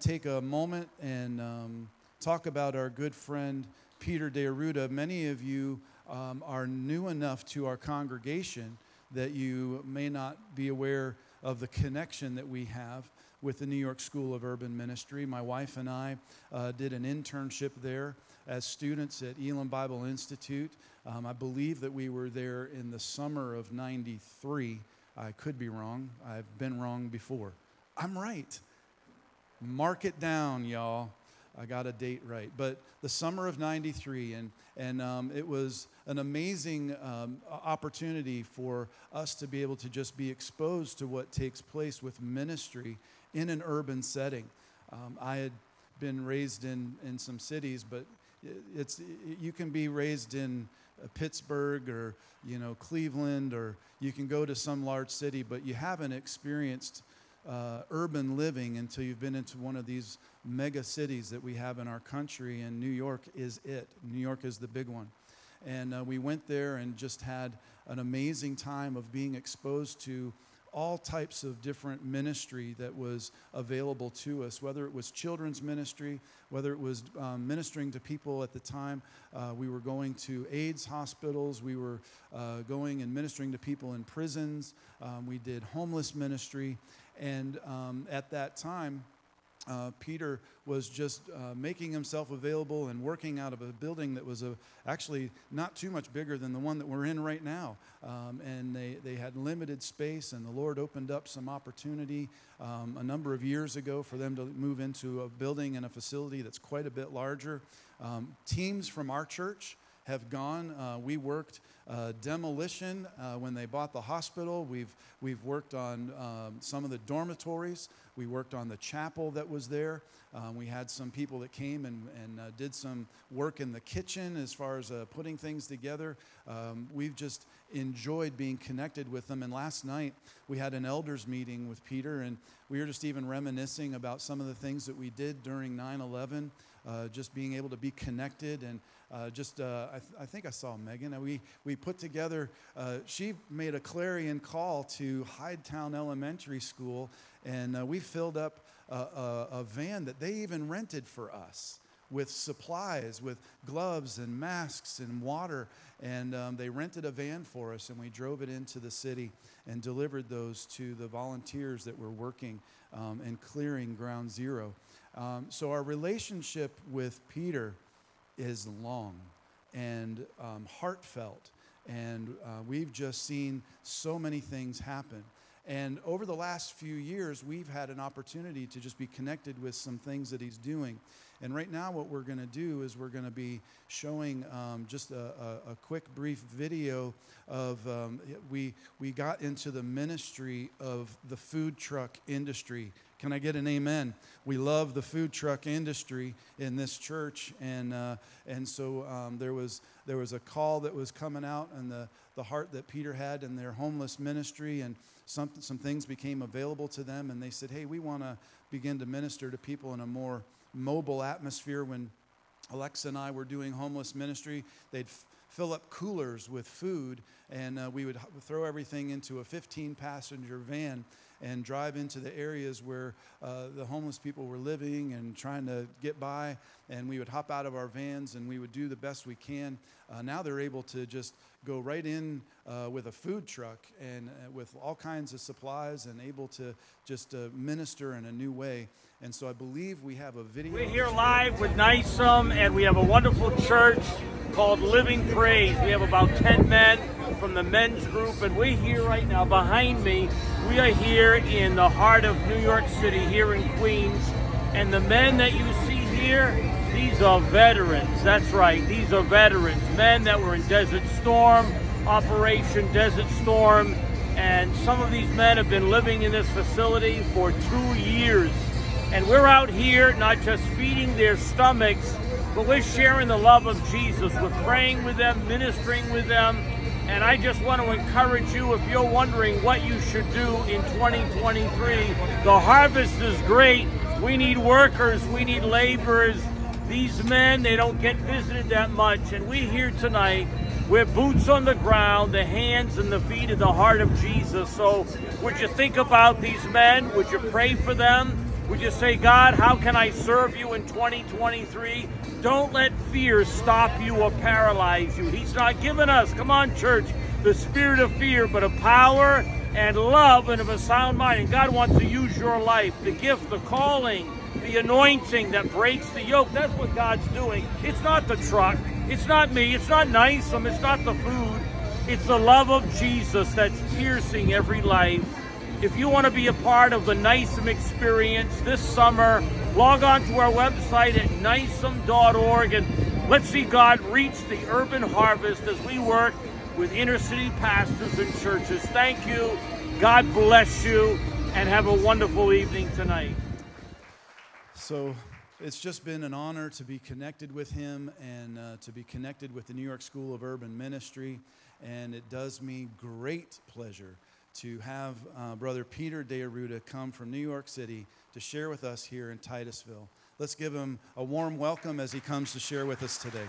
take a moment and talk about our good friend Peter DeAruda. Many of you are new enough to our congregation that you may not be aware of the connection that we have with the New York School of Urban Ministry. My wife and I did an internship there as students at Elam Bible Institute. I believe that we were there in the summer of '93. I could be wrong. I've been wrong before. I'm right. Mark it down, y'all. I got a date right. But the summer of '93, and it was an amazing opportunity for us to be able to just be exposed to what takes place with ministry in an urban setting. I had been raised in some cities, but you can be raised in Pittsburgh or Cleveland, or you can go to some large city, but you haven't experienced urban living until you've been into one of these mega cities that we have in our country, and New York is it. New York is the big one. And we went there and just had an amazing time of being exposed to all types of different ministry that was available to us, whether it was children's ministry, whether it was ministering to people at the time. We were going to AIDS hospitals. We were going and ministering to people in prisons. We did homeless ministry. And at that time, Peter was just making himself available and working out of a building that was actually not too much bigger than the one that we're in right now. And they had limited space, and the Lord opened up some opportunity a number of years ago for them to move into a building and a facility that's quite a bit larger. Teams from our church have gone. We worked demolition when they bought the hospital. We've worked on some of the dormitories. We worked on the chapel that was there. We had some people that came and did some work in the kitchen as far as putting things together. We've just enjoyed being connected with them. And last night we had an elders meeting with Peter, and we were just even reminiscing about some of the things that we did during 9/11, just being able to be connected. And I think I saw Megan. We put together, she made a clarion call to Hydetown Elementary School, and we filled up a van that they even rented for us with supplies, with gloves and masks and water. And they rented a van for us, and we drove it into the city and delivered those to the volunteers that were working and clearing Ground Zero. So our relationship with Peter is long and heartfelt, and we've just seen so many things happen. And over the last few years, we've had an opportunity to just be connected with some things that he's doing. And right now what we're going to do is we're going to be showing just a quick, brief video of we got into the ministry of the food truck industry. Can I get an amen? We love the food truck industry in this church, and so there was a call that was coming out, and the heart that Peter had in their homeless ministry, and some things became available to them, and they said, hey, we want to begin to minister to people in a more mobile atmosphere. When Alexa and I were doing homeless ministry, they'd fill up coolers with food, and we would throw everything into a 15-passenger van and drive into the areas where the homeless people were living and trying to get by, and we would hop out of our vans and we would do the best we can. Now they're able to just go right in with a food truck and with all kinds of supplies, and able to just minister in a new way. And so I believe we have a video. We're here live with NYSUM, and we have a wonderful church called Living Praise. We have about 10 men from the men's group, and we're here right now. Behind me, we are here in the heart of New York City, here in Queens. And the men that you see here, these are veterans. That's right, these are veterans. Men that were in Desert Storm, Operation Desert Storm. And some of these men have been living in this facility for 2 years. And we're out here not just feeding their stomachs, but we're sharing the love of Jesus. We're praying with them, ministering with them. And I just want to encourage you, if you're wondering what you should do in 2023, the harvest is great. We need workers, we need laborers. These men, they don't get visited that much. And we here tonight, we're boots on the ground, the hands and the feet and the heart of Jesus. So would you think about these men? Would you pray for them? Would you say, God, how can I serve you in 2023? Don't let fear stop you or paralyze you. He's not giving us, come on, church, the spirit of fear, but of power and love and of a sound mind. And God wants to use your life, the gift, the calling, the anointing that breaks the yoke. That's what God's doing. It's not the truck. It's not me. It's not NYSUM. It's not the food. It's the love of Jesus that's piercing every life. If you want to be a part of the NYSUM experience this summer, log on to our website at nysum.org and let's see God reach the urban harvest as we work with inner city pastors and churches. Thank you. God bless you, and have a wonderful evening tonight. So it's just been an honor to be connected with him and to be connected with the New York School of Urban Ministry. And it does me great pleasure to have Brother Peter DeAruda come from New York City to share with us here in Titusville. Let's give him a warm welcome as he comes to share with us today.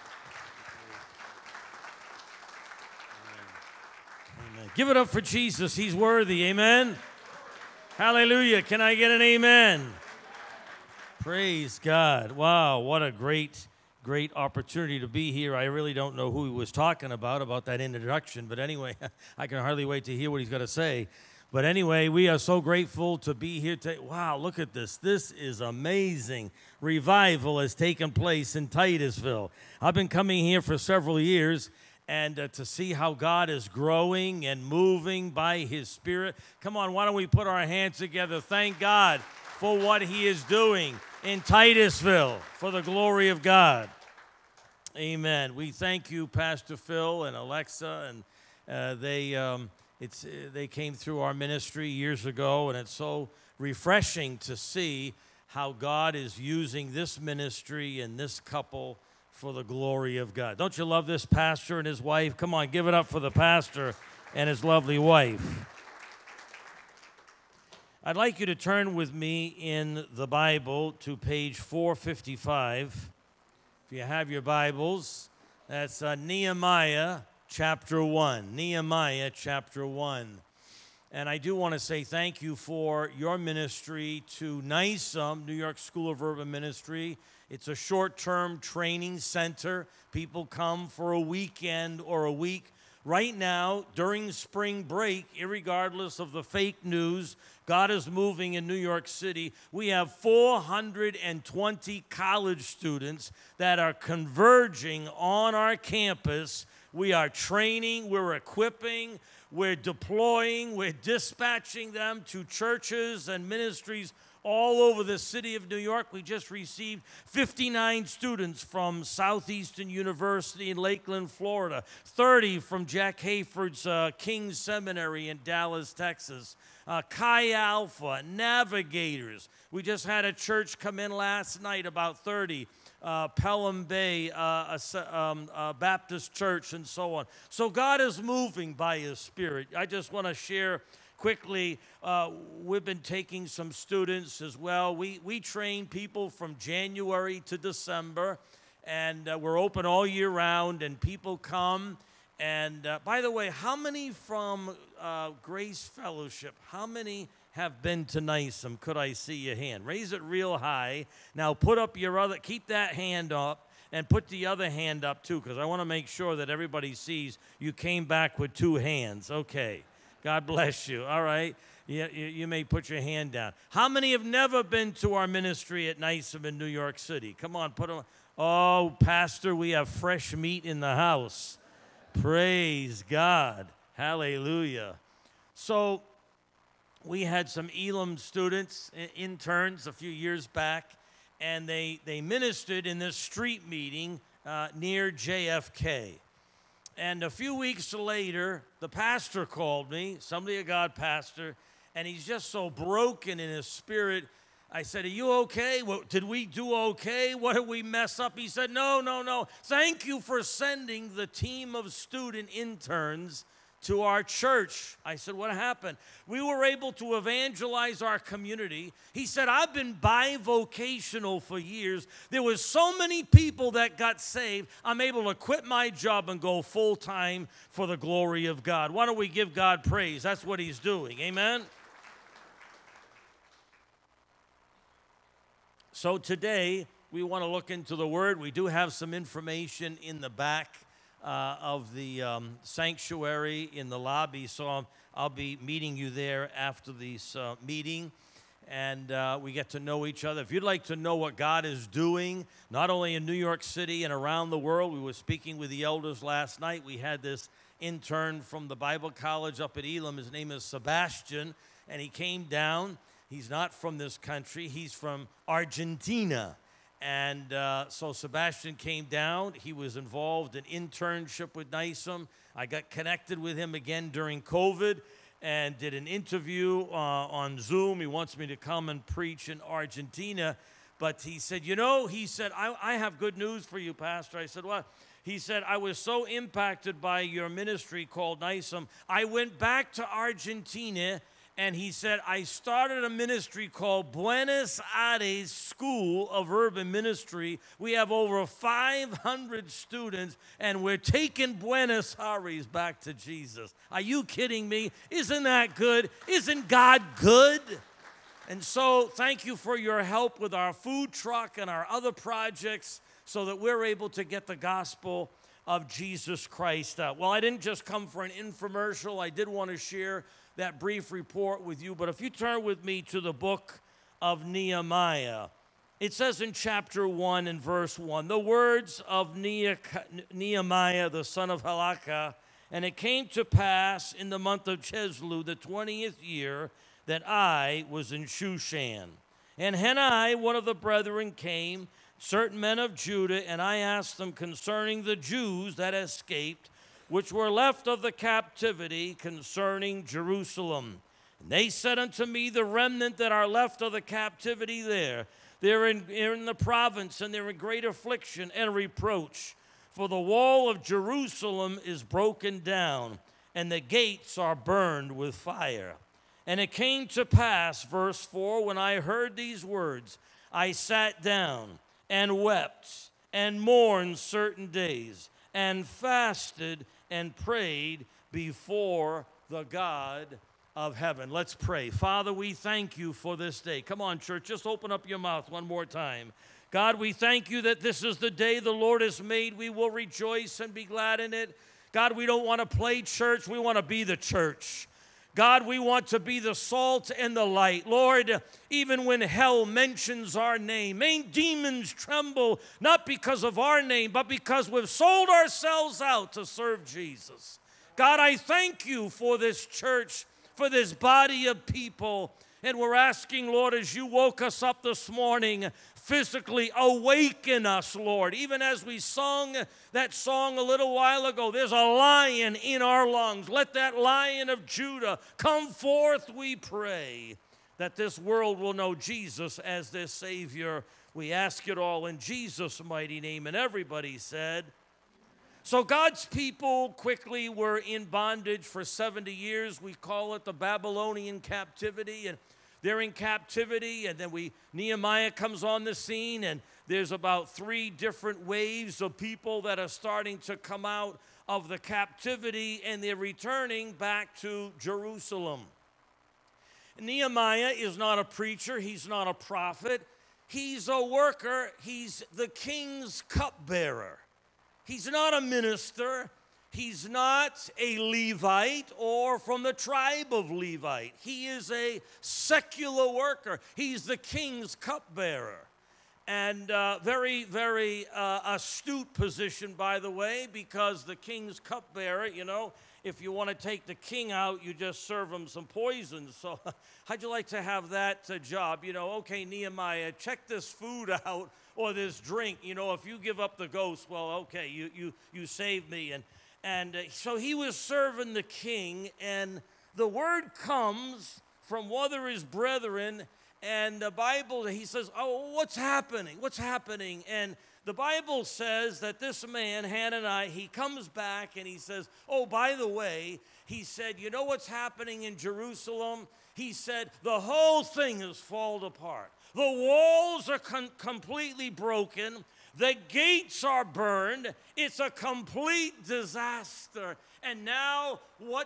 Amen. Give it up for Jesus. He's worthy. Amen. Hallelujah. Can I get an amen? Praise God. Wow, what a great opportunity to be here. I really don't know who he was talking about that introduction, but anyway, I can hardly wait to hear what he's going to say. But anyway, we are so grateful to be here today. Wow, look at this. This is amazing. Revival has taken place in Titusville. I've been coming here for several years, and to see how God is growing and moving by his Spirit. Come on, why don't we put our hands together? Thank God for what he is doing in Titusville for the glory of God. Amen. We thank you, Pastor Phil and Alexa, and they came through our ministry years ago, and it's so refreshing to see how God is using this ministry and this couple for the glory of God. Don't you love this pastor and his wife? Come on, give it up for the pastor and his lovely wife. I'd like you to turn with me in the Bible to page 455. If you have your Bibles, that's Nehemiah chapter 1. Nehemiah chapter 1. And I do want to say thank you for your ministry to NYSUM, New York School of Urban Ministry. It's a short-term training center. People come for a weekend or a week. Right now, during spring break, irregardless of the fake news, God is moving in New York City. We have 420 college students that are converging on our campus. We are training, we're equipping, we're deploying, we're dispatching them to churches and ministries all over the city of New York. We just received 59 students from Southeastern University in Lakeland, Florida, 30 from Jack Hayford's King's Seminary in Dallas, Texas, Chi Alpha, Navigators. We just had a church come in last night, about 30, Pelham Bay Baptist Church, and so on. So God is moving by his Spirit. I just want to share quickly, we've been taking some students as well. We train people from January to December, and we're open all year round, and people come. And by the way, how many from Grace Fellowship, how many have been to NYSUM? Could I see your hand? Raise it real high. Now put up your other, keep that hand up, and put the other hand up too, because I want to make sure that everybody sees you came back with two hands. Okay. God bless you. All right. You may put your hand down. How many have never been to our ministry at NYSUM in New York City? Come on, put them. Oh, Pastor, we have fresh meat in the house. Praise God. Hallelujah. So we had some Elam students, interns, a few years back, and they ministered in this street meeting near JFK. And a few weeks later, the pastor called me, somebody of God pastor, and he's just so broken in his spirit. I said, are you okay? Did we do okay? What did we mess up? He said, no. Thank you for sending the team of student interns to our church. I said, what happened? We were able to evangelize our community. He said, I've been bivocational for years. There was so many people that got saved, I'm able to quit my job and go full-time for the glory of God. Why don't we give God praise? That's what he's doing. Amen? So today, we want to look into the Word. We do have some information in the back of the sanctuary in the lobby, so I'll be meeting you there after this meeting, and we get to know each other. If you'd like to know what God is doing, not only in New York City and around the world, we were speaking with the elders last night. We had this intern from the Bible College up at Elam. His name is Sebastian, and he came down. He's not from this country. He's from Argentina. And so Sebastian came down. He was involved in internship with NISM. I got connected with him again during COVID and did an interview on Zoom. He wants me to come and preach in Argentina. But he said, I have good news for you, Pastor. I said, what? He said, I was so impacted by your ministry called NISM. I went back to Argentina. And he said, I started a ministry called Buenos Aires School of Urban Ministry. We have over 500 students, and we're taking Buenos Aires back to Jesus. Are you kidding me? Isn't that good? Isn't God good? And so thank you for your help with our food truck and our other projects so that we're able to get the gospel of Jesus Christ out. Well, I didn't just come for an infomercial. I did want to share that brief report with you. But if you turn with me to the book of Nehemiah, it says in chapter 1 and verse 1, the words of Nehemiah, the son of Halakah, and it came to pass in the month of Chisleu, the 20th year, that I was in Shushan. And Hanai, one of the brethren, came, certain men of Judah, and I asked them concerning the Jews that escaped, which were left of the captivity concerning Jerusalem. And they said unto me, the remnant that are left of the captivity there, they're in the province, and they're in great affliction and reproach. For the wall of Jerusalem is broken down, and the gates are burned with fire. And it came to pass, verse 4, when I heard these words, I sat down and wept and mourned certain days, and fasted and prayed before the God of heaven. Let's pray. Father, we thank you for this day. Come on, church, just open up your mouth one more time. God, we thank you that this is the day the Lord has made. We will rejoice and be glad in it. God, we don't want to play church. We want to be the church. God, we want to be the salt and the light. Lord, even when hell mentions our name, may demons tremble, not because of our name, but because we've sold ourselves out to serve Jesus. God, I thank you for this church, for this body of people. And we're asking, Lord, as you woke us up this morning, physically awaken us, Lord. Even as we sung that song a little while ago, there's a lion in our lungs. Let that Lion of Judah come forth, we pray, that this world will know Jesus as their Savior. We ask it all in Jesus' mighty name. And everybody said, so God's people quickly were in bondage for 70 years. We call it the Babylonian captivity. And they're in captivity, and then Nehemiah comes on the scene, and there's about 3 different waves of people that are starting to come out of the captivity, and they're returning back to Jerusalem. Nehemiah is not a preacher. He's not a prophet. He's a worker. He's the king's cupbearer. He's not a minister. He's not a Levite or from the tribe of Levite. He is a secular worker. He's the king's cupbearer. And very, very astute position, by the way, because the king's cupbearer, if you want to take the king out, you just serve him some poison. So how'd you like to have that job? Okay, Nehemiah, check this food out or this drink. If you give up the ghost, well, okay, you saved me. And so he was serving the king, and the word comes from one of his brethren, and the Bible, he says, oh, what's happening? What's happening? And the Bible says that this man, Hanani, he comes back and he says, oh, by the way, he said, you know what's happening in Jerusalem? He said, the whole thing has fallen apart. The walls are completely broken. The gates are burned. It's a complete disaster. And now what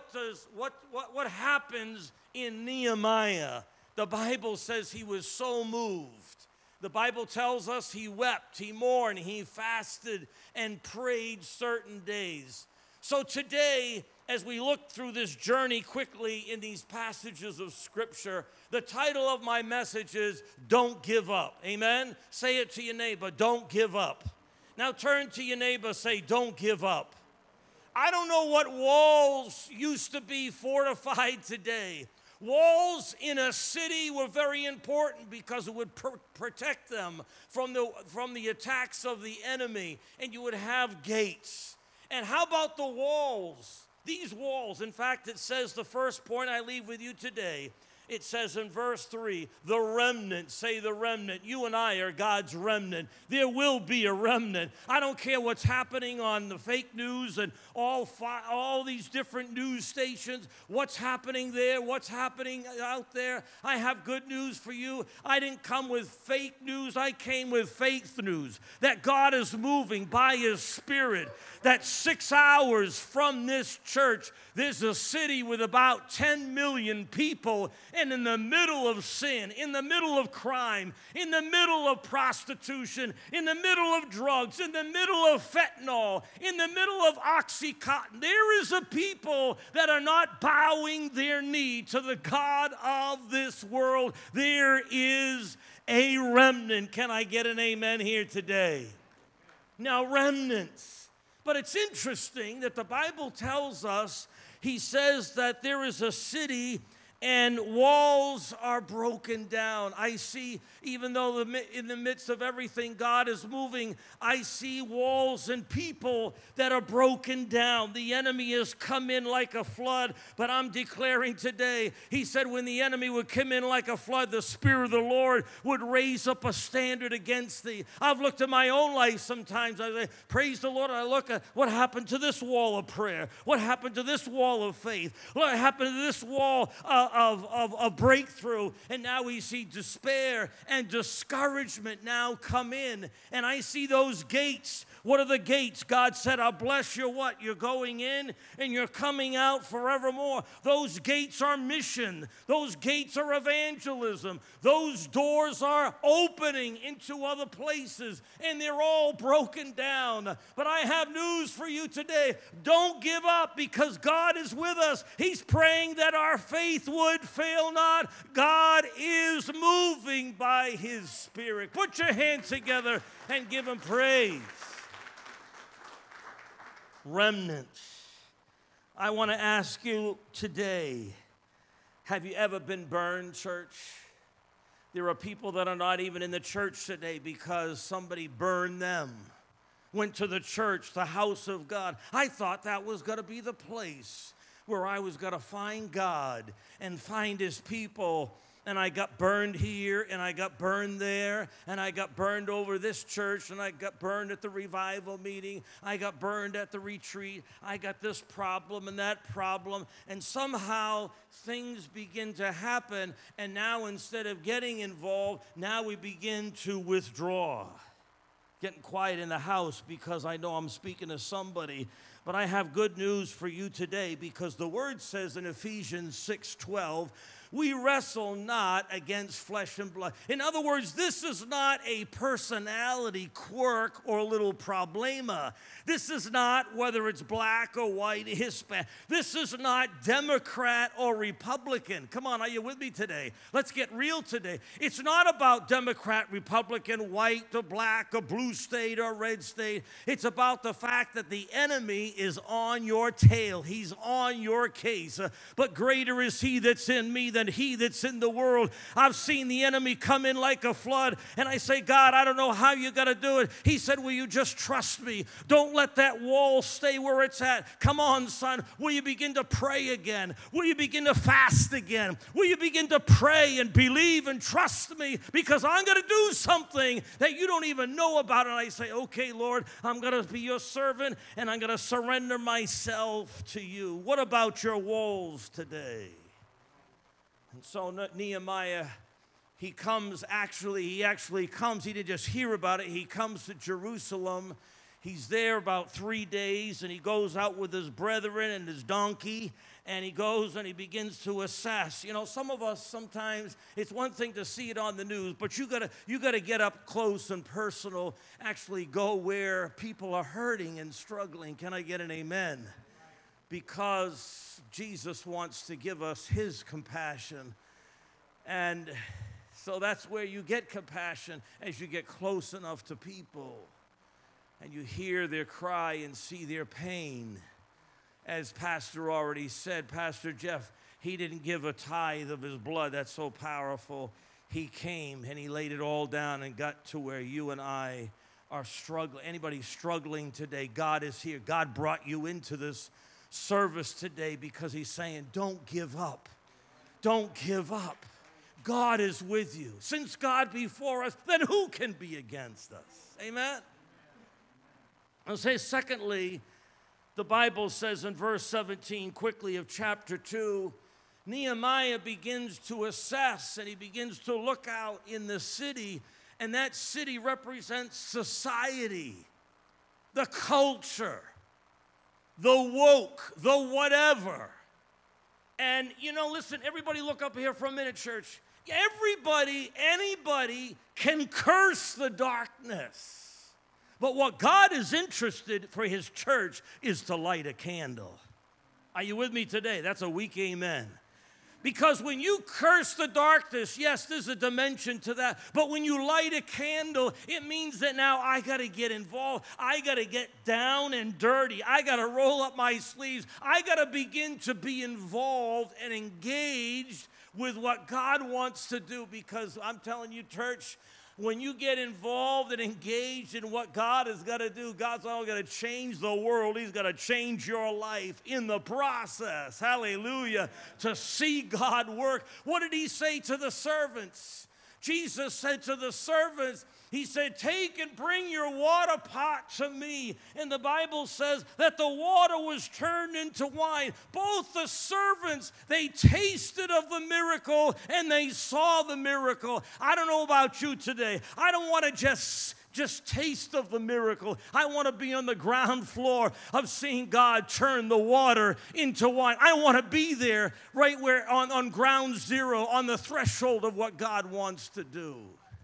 happens in Nehemiah? The Bible says he was so moved The Bible tells us he wept, he mourned, he fasted and prayed certain days. So today, as we look through this journey quickly in these passages of Scripture, the title of my message is Don't Give Up. Amen? Say it to your neighbor, don't give up. Now turn to your neighbor, say, don't give up. I don't know what walls used to be fortified today. Walls in a city were very important because it would protect them from the attacks of the enemy, and you would have gates. And how about the walls? These walls, in fact, it says the first point I leave with you today, it says in verse 3, the remnant. Say the remnant. You and I are God's remnant. There will be a remnant. I don't care what's happening on the fake news and all these different news stations, what's happening there, what's happening out there. I have good news for you. I didn't come with fake news. I came with faith news that God is moving by His Spirit, that 6 hours from this church, there's a city with about 10 million people, and in the middle of sin, in the middle of crime, in the middle of prostitution, in the middle of drugs, in the middle of fentanyl, in the middle of Oxycontin, there is a people that are not bowing their knee to the God of this world. There is a remnant. Can I get an amen here today? Now, remnants. But it's interesting that the Bible tells us, he says that there is a city and walls are broken down. I see, even though in the midst of everything God is moving, I see walls and people that are broken down. The enemy has come in like a flood, but I'm declaring today, he said when the enemy would come in like a flood, the Spirit of the Lord would raise up a standard against thee. I've looked at my own life sometimes. I say, praise the Lord. I look at what happened to this wall of prayer. What happened to this wall of faith? What happened to this wall of breakthrough? And now we see despair and discouragement now come in. And I see those gates. What are the gates? God said, I'll bless your what? You're going in and you're coming out forevermore. Those gates are mission. Those gates are evangelism. Those doors are opening into other places, and they're all broken down. But I have news for you today. Don't give up, because God is with us. He's praying that our faith would fail not. God is moving by His Spirit. Put your hands together and give Him praise. Remnants. I want to ask you today, have you ever been burned, church? There are people that are not even in the church today because somebody burned them. Went to the church, the house of God. I thought that was going to be the place where I was going to find God and find His people. And I got burned here, and I got burned there, and I got burned over this church, and I got burned at the revival meeting. I got burned at the retreat. I got this problem and that problem. And somehow things begin to happen, and now instead of getting involved, now we begin to withdraw. Getting quiet in the house because I know I'm speaking to somebody. But I have good news for you today, because the Word says in Ephesians 6:12, we wrestle not against flesh and blood. In other words, this is not a personality quirk or little problema. This is not whether it's black or white, Hispanic. This is not Democrat or Republican. Come on, are you with me today? Let's get real today. It's not about Democrat, Republican, white or black or blue state or red state. It's about the fact that the enemy is on your tail. He's on your case. But greater is He that's in me than he that's in the world. I've seen the enemy come in like a flood, and I say, God, I don't know how you're going to do it. He said, will you just trust me? Don't let that wall stay where it's at. Come on, son. Will you begin to pray again? Will you begin to fast again? Will you begin to pray and believe and trust me? Because I'm going to do something that you don't even know about. And I say, okay, Lord, I'm going to be your servant, and I'm going to surrender myself to you. What about your walls today? And so Nehemiah, he actually comes, he didn't just hear about it, he comes to Jerusalem, he's there about 3 days, and he goes out with his brethren and his donkey, and he goes and he begins to assess. You know, some of us sometimes, it's one thing to see it on the news, but you gotta get up close and personal, actually go where people are hurting and struggling. Can I get an amen? Because Jesus wants to give us his compassion. And so that's where you get compassion, as you get close enough to people and you hear their cry and see their pain. As Pastor already said, Pastor Jeff, he didn't give a tithe of his blood. That's so powerful. He came and he laid it all down and got to where you and I are struggling. Anybody struggling today, God is here. God brought you into this service today because he's saying, don't give up. Don't give up. God is with you. Since God be for us, then who can be against us? Amen? I'll say secondly, the Bible says in verse 17 quickly of chapter 2, Nehemiah begins to assess and he begins to look out in the city, and that city represents society, the culture, the woke, the whatever. And, you know, listen, everybody look up here for a minute, church. Everybody, anybody can curse the darkness. But what God is interested for his church is to light a candle. Are you with me today? That's a weak amen. Because when you curse the darkness, yes, there's a dimension to that. But when you light a candle, it means that now I got to get involved. I got to get down and dirty. I got to roll up my sleeves. I got to begin to be involved and engaged with what God wants to do. Because I'm telling you, church, when you get involved and engaged in what God has got to do, God's not going to change the world. He's going to change your life in the process. Hallelujah. To see God work. What did he say to the servants? Jesus said to the servants, he said, take and bring your water pot to me. And the Bible says that the water was turned into wine. Both the servants, they tasted of the miracle and they saw the miracle. I don't know about you today. I don't want to just taste of the miracle. I want to be on the ground floor of seeing God turn the water into wine. I want to be there right where on ground zero, on the threshold of what God wants to do.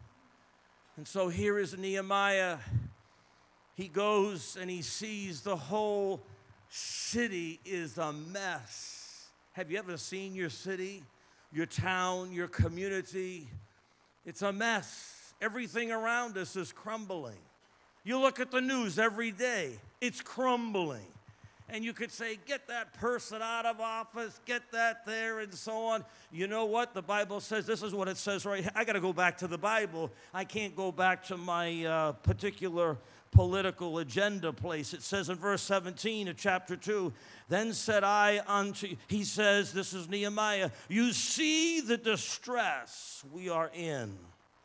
And so here is Nehemiah. He goes and he sees the whole city is a mess. Have you ever seen your city, your town, your community? It's a mess. Everything around us is crumbling. You look at the news every day, it's crumbling. And you could say, get that person out of office, get that there, and so on. You know what? The Bible says, this is what it says right here. I got to go back to the Bible. I can't go back to my particular political agenda place. It says in verse 17 of chapter 2, then said I unto you, he says, this is Nehemiah, you see the distress we are in.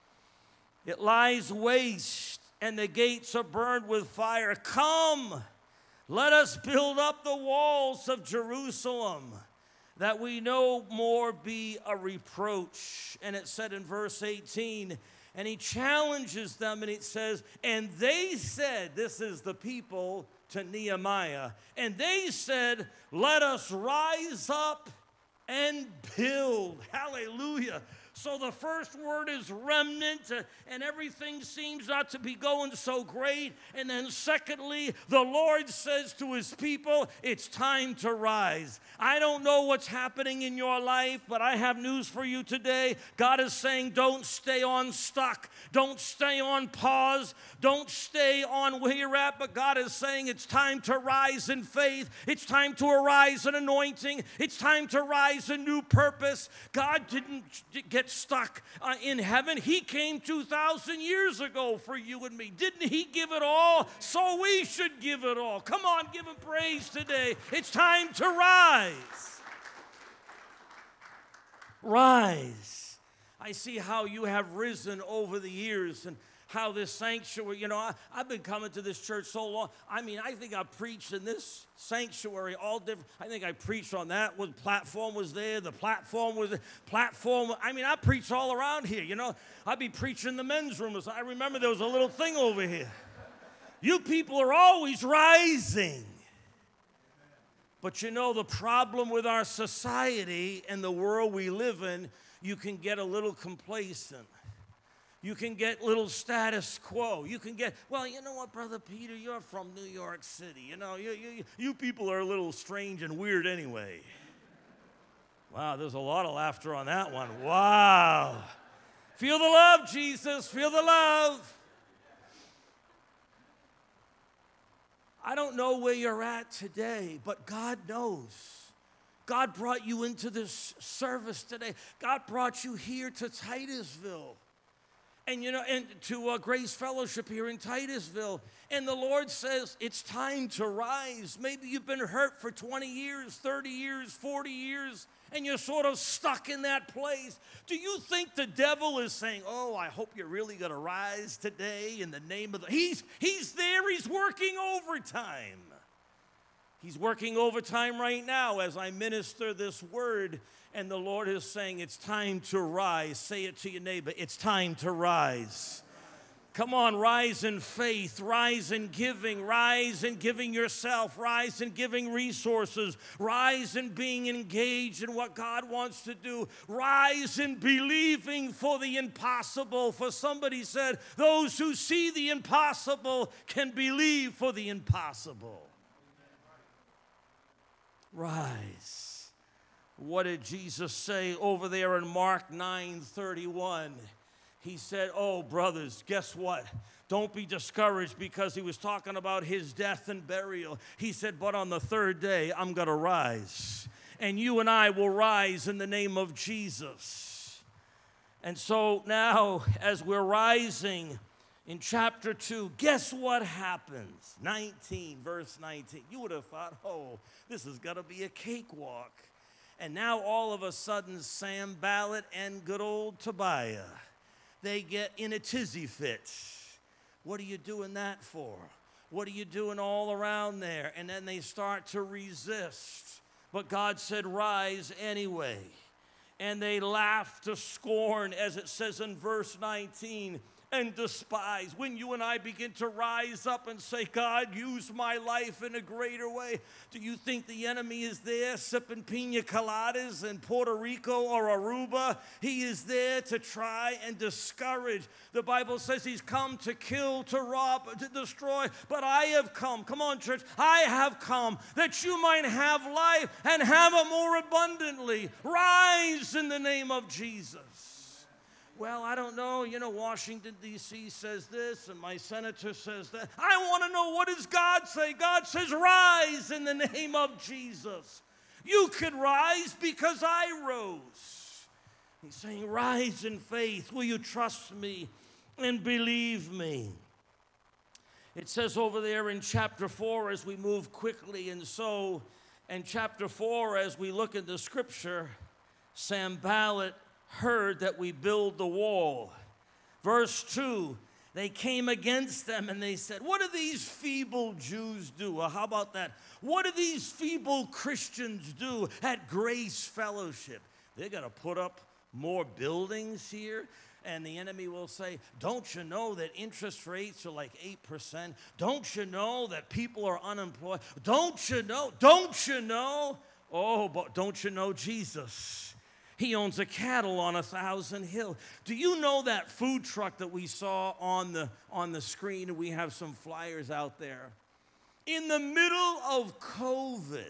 It lies waste, and the gates are burned with fire. Come, let us build up the walls of Jerusalem, that we no more be a reproach. And it said in verse 18, and he challenges them, and it says, and they said, this is the people to Nehemiah, and they said, let us rise up and build. Hallelujah. So the first word is remnant, and everything seems not to be going so great. And then secondly, the Lord says to his people, it's time to rise. I don't know what's happening in your life, but I have news for you today. God is saying, don't stay on stuck. Don't stay on pause. Don't stay on where you're at, but God is saying it's time to rise in faith. It's time to arise in anointing. It's time to rise in new purpose. God didn't get stuck in heaven. He came 2,000 years ago for you and me. Didn't he give it all? So we should give it all. Come on, give him praise today. It's time to rise. Rise. I see how you have risen over the years, and how this sanctuary, you know, I've been coming to this church so long. I mean, I think I preached in this sanctuary all different. I think I preached on that. The platform was there. The platform was there. I mean, I preached all around here, you know. I'd be preaching in the men's room. I remember there was a little thing over here. You people are always rising. But you know, the problem with our society and the world we live in, you can get a little complacent. You can get little status quo. You can get, well, you know what, Brother Peter, you're from New York City. You know, you people are a little strange and weird anyway. Wow, there's a lot of laughter on that one. Wow. Feel the love, Jesus. Feel the love. I don't know where you're at today, but God knows. God brought you into this service today. God brought you here to Titusville. And you know, and to Grace Fellowship here in Titusville. And the Lord says, it's time to rise. Maybe you've been hurt for 20 years, 30 years, 40 years, and you're sort of stuck in that place. Do you think the devil is saying, oh, I hope you're really going to rise today in the name of the... He's there. He's working overtime. He's working overtime right now as I minister this word. And the Lord is saying, it's time to rise. Say it to your neighbor. It's time to rise. Come on, rise in faith, rise in giving yourself, rise in giving resources, rise in being engaged in what God wants to do, rise in believing for the impossible. For somebody said, those who see the impossible can believe for the impossible. Rise. What did Jesus say over there in Mark 9:31? He said, oh, brothers, guess what? Don't be discouraged, because he was talking about his death and burial. He said, but on the third day, I'm going to rise. And you and I will rise in the name of Jesus. And so now, as we're rising in chapter 2, guess what happens? 19, verse 19. You would have thought, oh, this is going to be a cakewalk. And now all of a sudden, Sanballat and good old Tobiah, they get in a tizzy fit. What are you doing that for? What are you doing all around there? And then they start to resist. But God said, rise anyway. And they laugh to scorn, as it says in verse 19, and despise. When you and I begin to rise up and say, God, use my life in a greater way, do you think the enemy is there sipping pina coladas in Puerto Rico or Aruba? He is there to try and discourage. The Bible says he's come to kill, to rob, to destroy, but I have come. Come on, church. I have come that you might have life and have it more abundantly. Rise in the name of Jesus. Well, I don't know, Washington, D.C. says this, and my senator says that. I want to know, what does God say? God says, rise in the name of Jesus. You could rise because I rose. He's saying, rise in faith. Will you trust me and believe me? It says over there in chapter 4, as we move quickly, and chapter 4, as we look at the scripture, Sanballat heard that we build the wall. Verse 2, they came against them and they said, what do these feeble Jews do? Well, how about that? What do these feeble Christians do at Grace Fellowship? They're going to put up more buildings here? And the enemy will say, don't you know that interest rates are like 8%? Don't you know that people are unemployed? Don't you know? Oh, but don't you know Jesus? He owns a cattle on 1,000 hill. Do you know that food truck that we saw on the screen? We have some flyers out there. In the middle of COVID,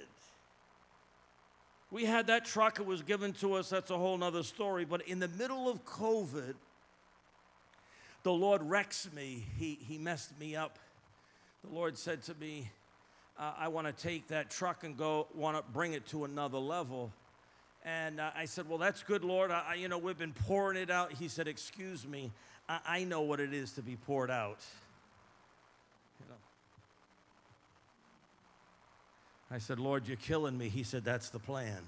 we had that truck. It was given to us. That's a whole nother story. But in the middle of COVID, the Lord wrecks me. He messed me up. The Lord said to me, I want to take that truck and want to bring it to another level. And I said, well, that's good, Lord. We've been pouring it out. He said, excuse me, I know what it is to be poured out. I said, Lord, you're killing me. He said, that's the plan.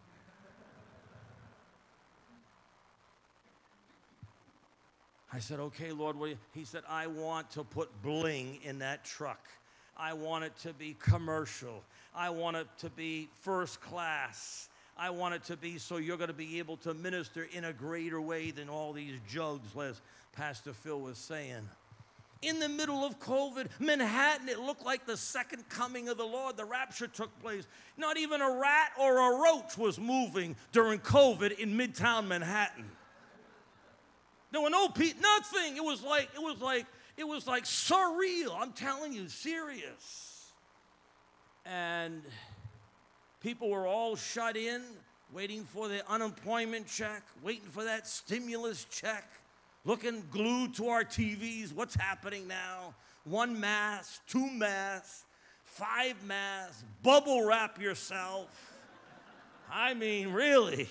I said, okay, Lord. He said, I want to put bling in that truck. I want it to be commercial. I want it to be first class. I want it to be so you're going to be able to minister in a greater way than all these jugs, as Pastor Phil was saying. in the middle of COVID. Manhattan, it looked like the second coming of the Lord. The rapture took place. Not even a rat or a roach was moving during COVID in Midtown Manhattan. There were no people, nothing. It was like surreal. I'm telling you, serious. And people were all shut in, waiting for their unemployment check, waiting for that stimulus check, looking glued to our TVs. What's happening now? 1 mask, 2 masks, 5 masks, bubble wrap yourself. I mean, really.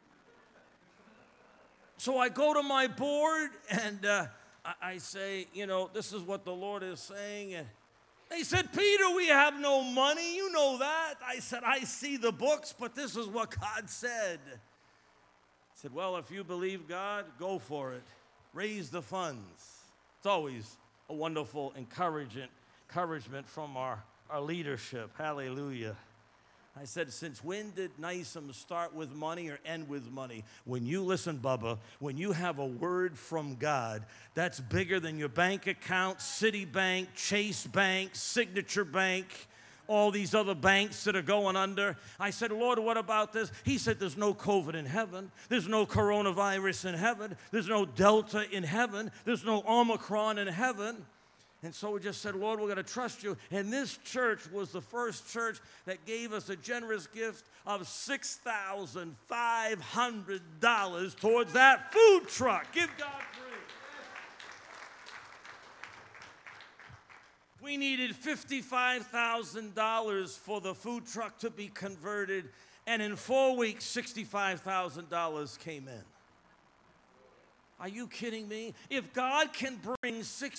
So I go to my board and I say, you know, this is what the Lord is saying. And they said, Peter, we have no money. You know that. I said, I see the books, but this is what God said. I said, well, if you believe God, go for it. Raise the funds. It's always a wonderful encouragement from our leadership. Hallelujah. I said, since when did NISM start with money or end with money? When you, listen, Bubba, when you have a word from God, that's bigger than your bank account, Citibank, Chase Bank, Signature Bank, all these other banks that are going under. I said, Lord, what about this? He said, there's no COVID in heaven. There's no coronavirus in heaven. There's no Delta in heaven. There's no Omicron in heaven. And so we just said, Lord, we're going to trust you. And this church was the first church that gave us a generous gift of $6,500 towards that food truck. Give God praise. We needed $55,000 for the food truck to be converted. And in 4 weeks, $65,000 came in. Are you kidding me? If God can bring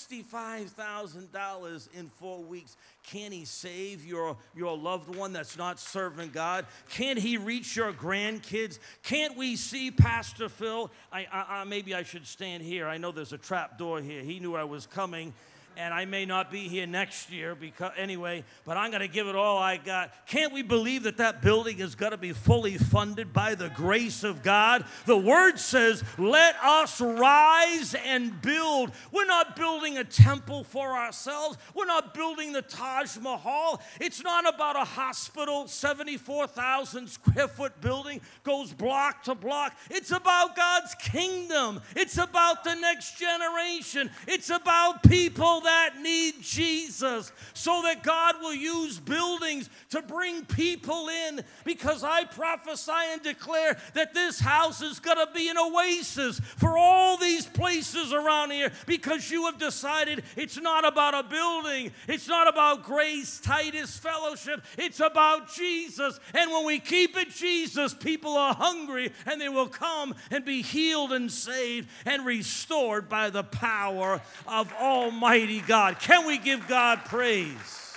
$65,000 in 4 weeks, can't he save your loved one that's not serving God? Can't he reach your grandkids? Can't we see Pastor Phil? Maybe I should stand here. I know there's a trap door here. He knew I was coming. And I may not be here next year because anyway, but I'm going to give it all I got. Can't we believe that that building is going to be fully funded by the grace of God? The Word says, let us rise and build. We're not building a temple for ourselves. We're not building the Taj Mahal. It's not about a hospital, 74,000 square foot building, goes block to block. It's about God's kingdom. It's about the next generation. It's about people that need Jesus, so that God will use buildings to bring people in, because I prophesy and declare that this house is going to be an oasis for all these places around here, because you have decided it's not about a building, it's not about Grace Titus Fellowship, it's about Jesus. And when we keep it Jesus, people are hungry and they will come and be healed and saved and restored by the power of Almighty God. Can we give God praise?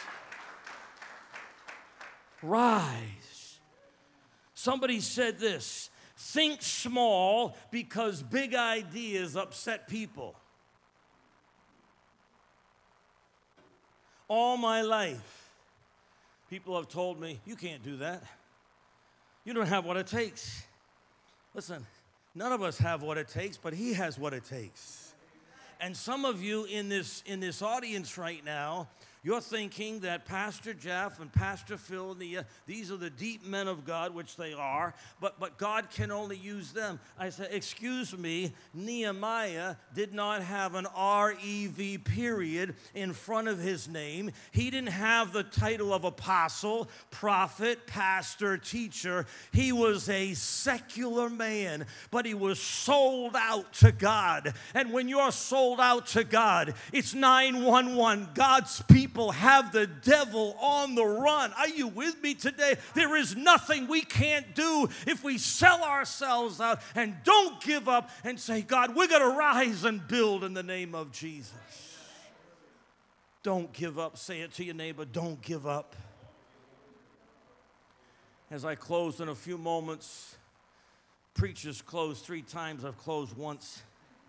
Rise. Somebody said this: think small because big ideas upset people. All my life, people have told me, you can't do that. You don't have what it takes. Listen, none of us have what it takes, but He has what it takes. And some of you in this audience right now, you're thinking that Pastor Jeff and Pastor Phil, these are the deep men of God, which they are, but God can only use them. I said, excuse me, Nehemiah did not have an R-E-V period in front of his name. He didn't have the title of apostle, prophet, pastor, teacher. He was a secular man, but he was sold out to God. And when you're sold out to God, it's 911. God's people have the devil on the run. Are you with me today? There is nothing we can't do if we sell ourselves out and don't give up and say, God, we're going to rise and build in the name of Jesus. Don't give up. Say it to your neighbor. Don't give up. As I close in a few moments, preachers close 3 times. I've closed once.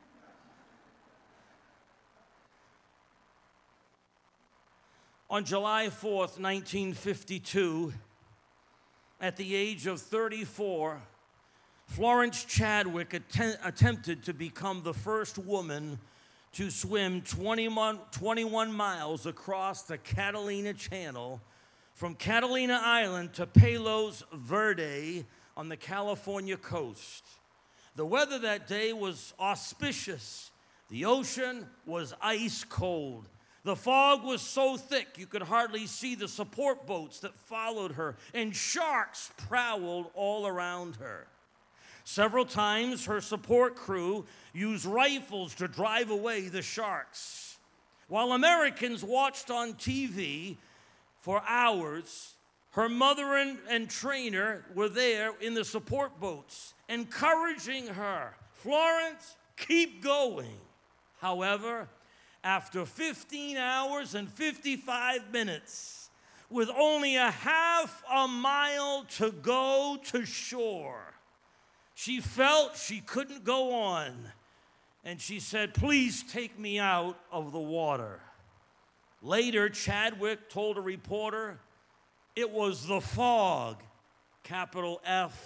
On July 4th, 1952, at the age of 34, Florence Chadwick attempted to become the first woman to swim 21 miles across the Catalina Channel from Catalina Island to Palos Verdes on the California coast. The weather that day was auspicious. The ocean was ice cold. The fog was so thick you could hardly see the support boats that followed her, and sharks prowled all around her. Several times, her support crew used rifles to drive away the sharks. While Americans watched on TV for hours, her mother and trainer were there in the support boats, encouraging her, "Florence, keep going." However, after 15 hours and 55 minutes, with only a half a mile to go to shore, she felt she couldn't go on, and she said, "Please take me out of the water." Later, Chadwick told a reporter it was the fog, capital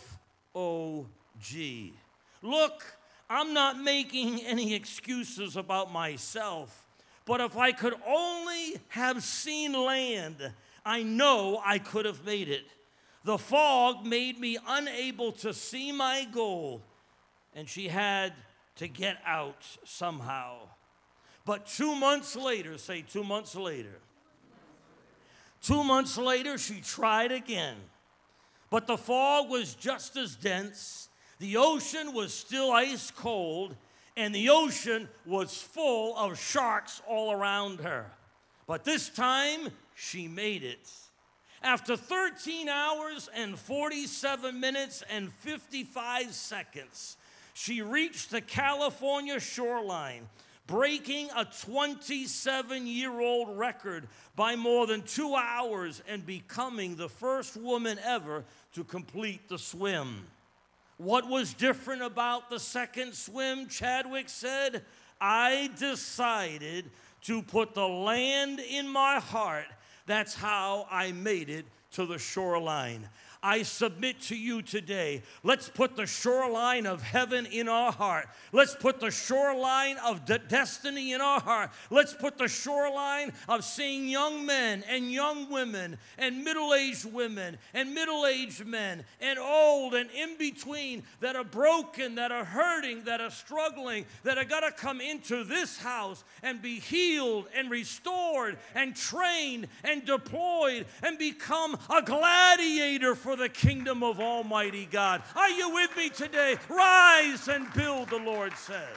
F-O-G. Look, I'm not making any excuses about myself, but if I could only have seen land, I know I could have made it. The fog made me unable to see my goal, and she had to get out somehow. But 2 months later, say 2 months later, 2 months later, she tried again. But the fog was just as dense, the ocean was still ice cold, and the ocean was full of sharks all around her. But this time, she made it. After 13 hours and 47 minutes and 55 seconds, she reached the California shoreline, breaking a 27-year-old record by more than 2 hours and becoming the first woman ever to complete the swim. What was different about the second swim, Chadwick said? "I decided to put the land in my heart. That's how I made it to the shoreline." I submit to you today, let's put the shoreline of heaven in our heart. Let's put the shoreline of destiny in our heart. Let's put the shoreline of seeing young men and young women and middle-aged women and middle-aged men and old and in between that are broken, that are hurting, that are struggling, that are going to come into this house and be healed and restored and trained and deployed and become a gladiator for the kingdom of Almighty God. Are you with me today? Rise and build, the Lord says.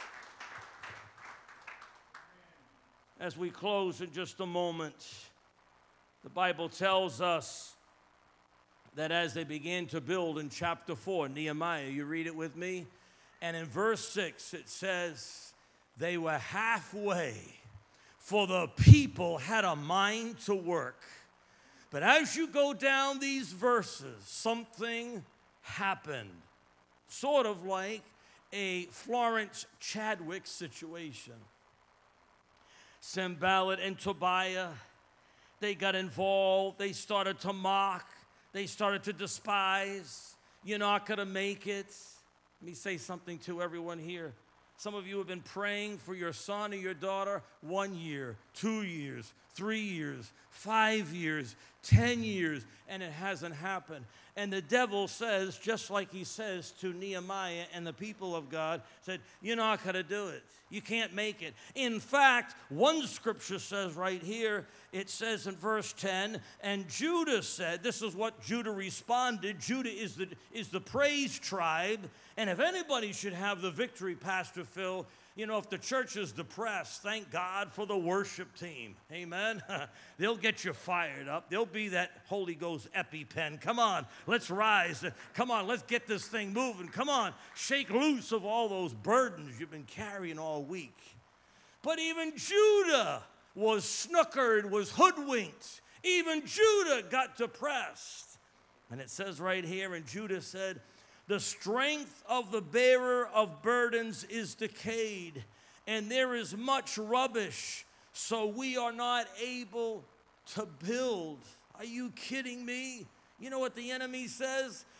As we close in just a moment, the Bible tells us that as they began to build in chapter 4, Nehemiah, you read it with me, and in verse 6 it says, they were halfway, for the people had a mind to work. But as you go down these verses, something happened, sort of like a Florence Chadwick situation. Sanballat and Tobiah, they got involved. They started to mock. They started to despise. You're not going to make it. Let me say something to everyone here. Some of you have been praying for your son or your daughter 1 year, 2 years, 3 years, 5 years, 10 years, and it hasn't happened. And the devil says, just like he says to Nehemiah and the people of God, said, you're not going to do it. You can't make it. In fact, one scripture says right here, it says in verse 10, and Judah said, this is what Judah responded. Judah is the praise tribe. And if anybody should have the victory, Pastor Phil, you know, if the church is depressed, thank God for the worship team. Amen. They'll get you fired up. They'll be that Holy Ghost EpiPen. Come on, let's rise. Come on, let's get this thing moving. Come on, shake loose of all those burdens you've been carrying all week. But even Judah was snookered, was hoodwinked. Even Judah got depressed. And it says right here, and Judah said, the strength of the bearer of burdens is decayed, and there is much rubbish, so we are not able to build. Are you kidding me? You know what the enemy says?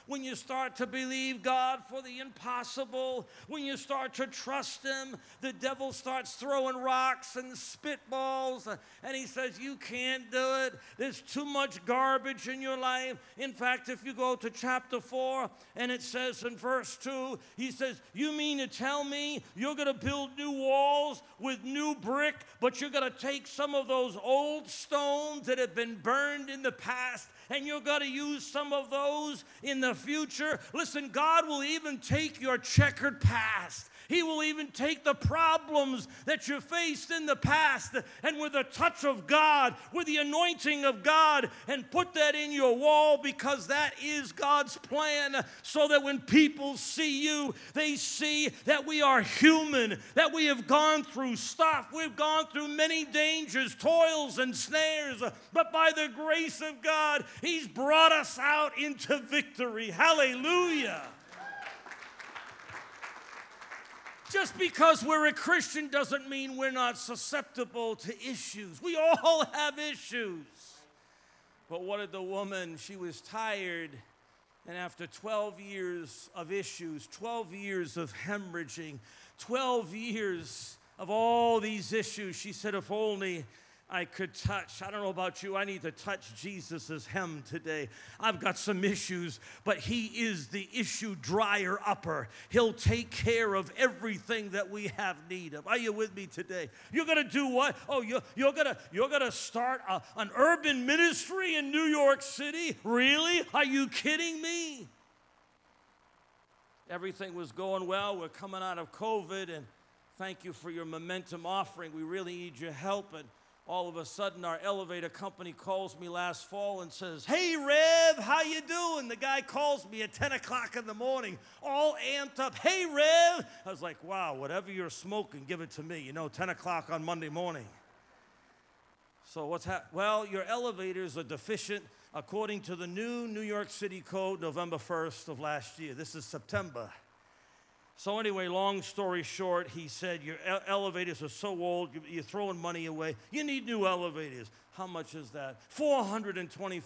when you start to believe God for the impossible, when you start to trust Him, the devil starts throwing rocks and spitballs, and he says, you can't do it. There's too much garbage in your life. In fact, if you go to chapter 4, and it says in verse 2, he says, you mean to tell me you're going to build new walls with new brick, but you're going to take some of those old stones that have been burned in the past, and you're going to use some of those in the future? Listen, God will even take your checkered past. He will even take the problems that you faced in the past, and with the touch of God, with the anointing of God, and put that in your wall, because that is God's plan, so that when people see you, they see that we are human, that we have gone through stuff. We've gone through many dangers, toils, and snares, but by the grace of God, He's brought us out into victory. Hallelujah. Just because we're a Christian doesn't mean we're not susceptible to issues. We all have issues. But what did the woman? She was tired, and after 12 years of issues, 12 years of hemorrhaging, 12 years of all these issues, she said, if only I could touch. I don't know about you. I need to touch Jesus' hem today. I've got some issues, but He is the issue dryer upper. He'll take care of everything that we have need of. Are you with me today? You're going to do what? Oh, you're going to start an urban ministry in New York City? Really? Are you kidding me? Everything was going well. We're coming out of COVID, and thank you for your momentum offering. We really need your help. And all of a sudden, our elevator company calls me last fall and says, hey, Rev, how you doing? The guy calls me at 10 o'clock in the morning, all amped up. Hey, Rev. I was like, wow, whatever you're smoking, give it to me. You know, 10 o'clock on Monday morning. So what's happening? Well, your elevators are deficient according to the new New York City Code, November 1st of last year. This is September. So anyway, long story short, he said, your elevators are so old, you're throwing money away. You need new elevators. How much is that? $425,000.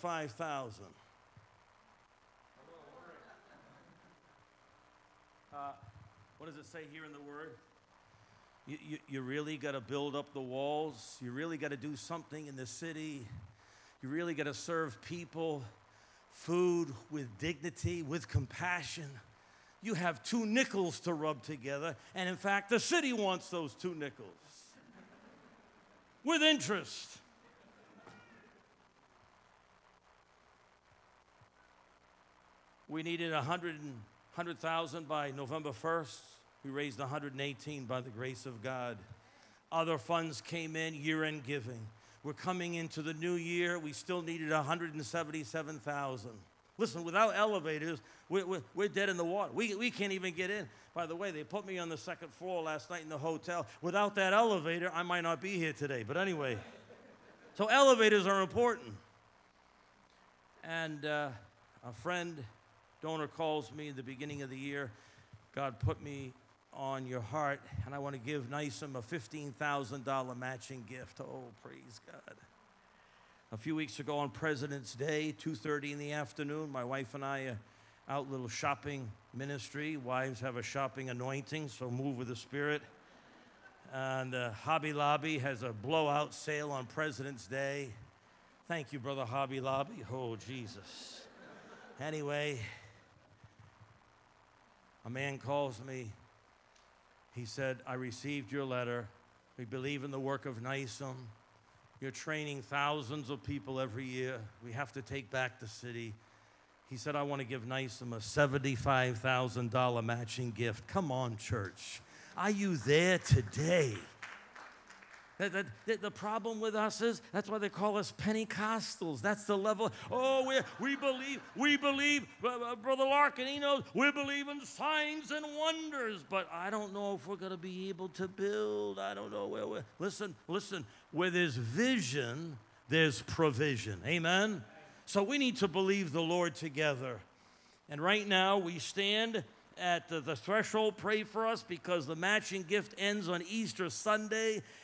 What does it say here in the Word? You really got to build up the walls. You really got to do something in the city. You really got to serve people food with dignity, with compassion. You have 2 nickels to rub together, and in fact, the city wants those 2 nickels with interest. We needed 100,000 by November 1st. We raised 118 by the grace of God. Other funds came in, year-end giving. We're coming into the new year. We still needed 177,000. Listen, without elevators, we're dead in the water. We can't even get in. By the way, they put me on the 2nd floor last night in the hotel. Without that elevator, I might not be here today. But anyway, so elevators are important. And a friend, donor, calls me in the beginning of the year. God put me on your heart, and I want to give NYSUM a $15,000 matching gift. Oh, praise God. A few weeks ago on President's Day, 2:30 in the afternoon, my wife and I are out little shopping ministry. Wives have a shopping anointing, so move with the Spirit. And Hobby Lobby has a blowout sale on President's Day. Thank you, Brother Hobby Lobby. Oh, Jesus. Anyway, a man calls me. He said, I received your letter. We believe in the work of NYSUM. You're training thousands of people every year. We have to take back the city. He said, I want to give NYSUM a $75,000 matching gift. Come on, church. Are you there today? The problem with us is, that's why they call us Pentecostals. That's the level. Oh, we believe, Brother Larkin, he knows, we believe in signs and wonders, but I don't know if we're going to be able to build. I don't know where we're. Listen, where there's vision, there's provision. Amen? So we need to believe the Lord together. And right now, we stand at the threshold. Pray for us, because the matching gift ends on Easter Sunday,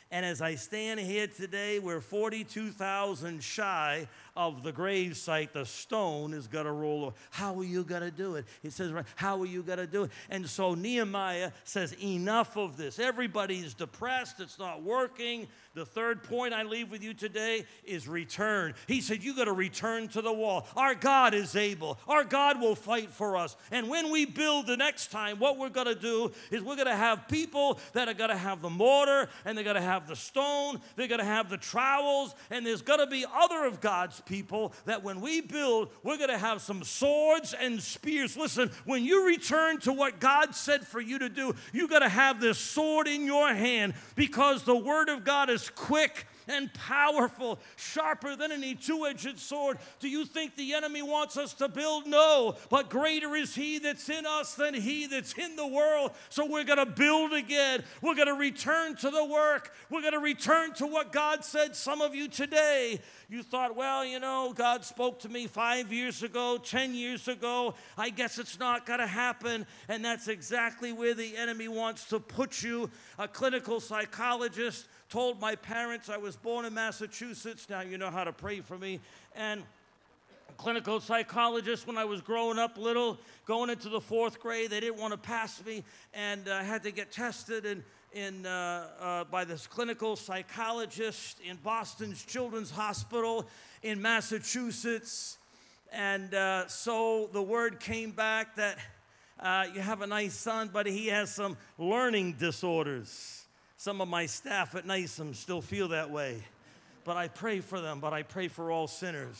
And as I stand here today, we're 42,000 shy of the grave site. The stone is going to roll over. How are you going to do it? He says, right, how are you going to do it? And so Nehemiah says, enough of this. Everybody's depressed. It's not working. The third point I leave with you today is return. He said, you got to return to the wall. Our God is able. Our God will fight for us. And when we build the next time, what we're going to do is we're going to have people that are going to have the mortar, and they're going to have the stone, they're going to have the trowels, and there's going to be other of God's people that when we build, we're going to have some swords and spears. Listen, when you return to what God said for you to do, you got to have this sword in your hand, because the word of God is quick and powerful, sharper than any two-edged sword. Do you think the enemy wants us to build? No, but greater is he that's in us than he that's in the world. So we're going to build again. We're going to return to the work. We're going to return to what God said. Some of you today, you thought, well, you know, God spoke to me 5 years ago, 10 years ago. I guess it's not going to happen. And that's exactly where the enemy wants to put you. A clinical psychologist told my parents, I was born in Massachusetts. Now you know how to pray for me. And a clinical psychologist, when I was growing up little, going into the 4th grade, they didn't want to pass me, and I had to get tested by this clinical psychologist in Boston's Children's Hospital in Massachusetts. And so the word came back that you have a nice son, but he has some learning disorders. Some of my staff at NISM still feel that way. But I pray for them, but I pray for all sinners.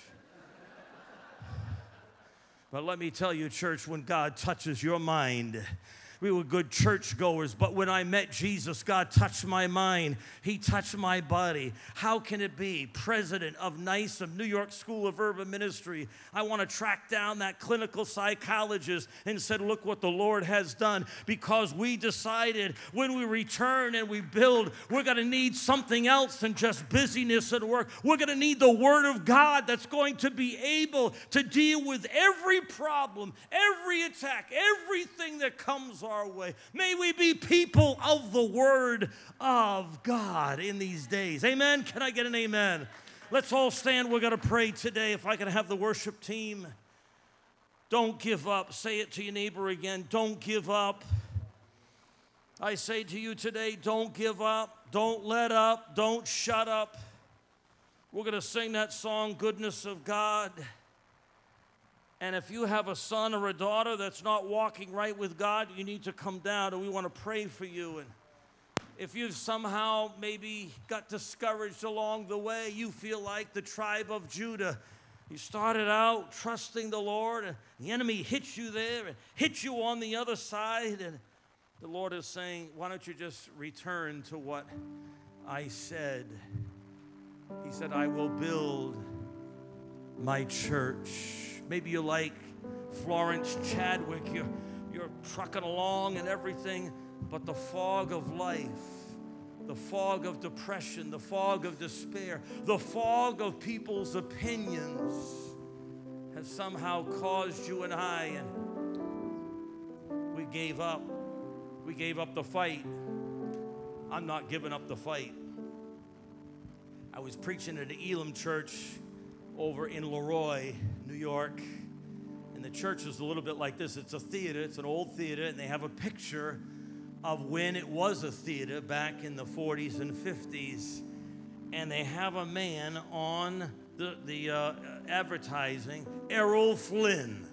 But let me tell you, church, when God touches your mind, we were good churchgoers, but when I met Jesus, God touched my mind. He touched my body. How can it be? President of NISM, New York School of Urban Ministry. I want to track down that clinical psychologist and said, look what the Lord has done, because we decided when we return and we build, we're going to need something else than just busyness and work. We're going to need the Word of God that's going to be able to deal with every problem, every attack, everything that comes our way. May we be people of the Word of God in these days. Amen? Can I get an amen? Let's all stand. We're going to pray today. If I can have the worship team. Don't give up. Say it to your neighbor again. Don't give up. I say to you today, don't give up. Don't let up. Don't shut up. We're going to sing that song, Goodness of God. And if you have a son or a daughter that's not walking right with God, you need to come down, and we want to pray for you. And if you've somehow maybe got discouraged along the way, you feel like the tribe of Judah. You started out trusting the Lord, and the enemy hits you there and hits you on the other side. And the Lord is saying, why don't you just return to what I said? He said, I will build my church. Maybe you're like Florence Chadwick. You're trucking along and everything, but the fog of life, the fog of depression, the fog of despair, the fog of people's opinions has somehow caused you and I, and we gave up. We gave up the fight. I'm not giving up the fight. I was preaching at the Elam Church over in Leroy, New York, and the church is a little bit like this. It's a theater. It's an old theater, and they have a picture of when it was a theater back in the 40s and 50s, and they have a man on the advertising, Errol Flynn.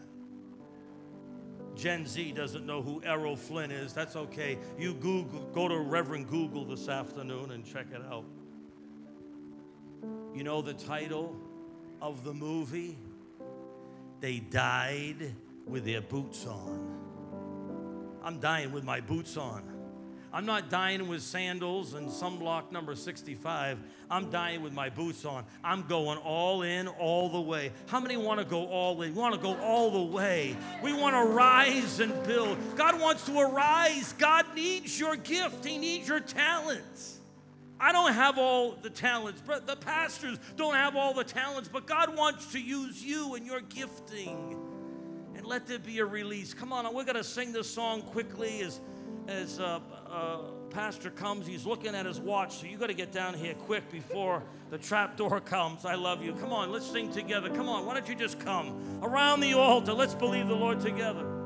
Gen Z doesn't know who Errol Flynn is. That's okay. You go to Reverend Google this afternoon and check it out. You know the title of the movie? They died with their boots on. I'm dying with my boots on. I'm not dying with sandals and sunblock number 65. I'm dying with my boots on. I'm going all in, all the way. How many want to go all in? We want to go all the way. We want to rise and build. God wants to arise. God needs your gift. He needs your talents. I don't have all the talents, but the pastors don't have all the talents, but God wants to use you and your gifting. And let there be a release. Come on, we're going to sing this song quickly as Pastor comes, he's looking at his watch, so you got to get down here quick before the trap door comes. I love you. Come on, let's sing together. Come on, why don't you just come around the altar? Let's believe the Lord together.